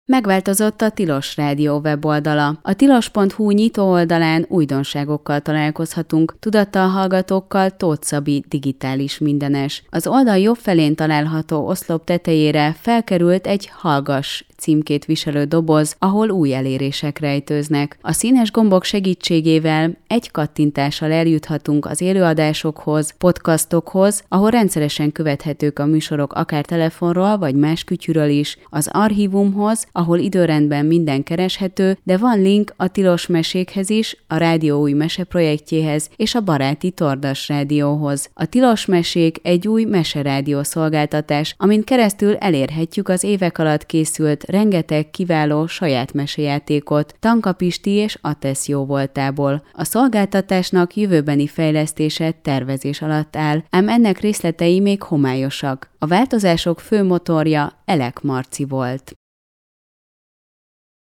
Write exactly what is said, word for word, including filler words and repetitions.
Megváltozott a Tilos Rádió weboldala. A tilos pont hu nyitó oldalán újdonságokkal találkozhatunk, tudattal hallgatókkal Tóth Szabi digitális mindenes. Az oldal jobb felén található oszlop tetejére felkerült egy Hallgass címkét viselő doboz, ahol új elérések rejtőznek. A színes gombok segítségével egy kattintással eljuthatunk az élőadásokhoz, podcastokhoz, ahol rendszeresen követhetők a műsorok akár telefonról vagy más kütyűről is, az archívumhoz, ahol időrendben minden kereshető, de van link a tilos mesékhez is, a rádió új meseprojektjéhez és a baráti Tordas rádióhoz. A tilos mesék egy új meserádió szolgáltatás, amin keresztül elérhetjük az évek alatt készült rengeteg kiváló saját mesejátékot Tanka Pisti és Atesz jóvoltából. A szolgáltatásnak jövőbeni fejlesztése tervezés alatt áll, ám ennek részletei még homályosak. A változások fő motorja Elek Marci volt.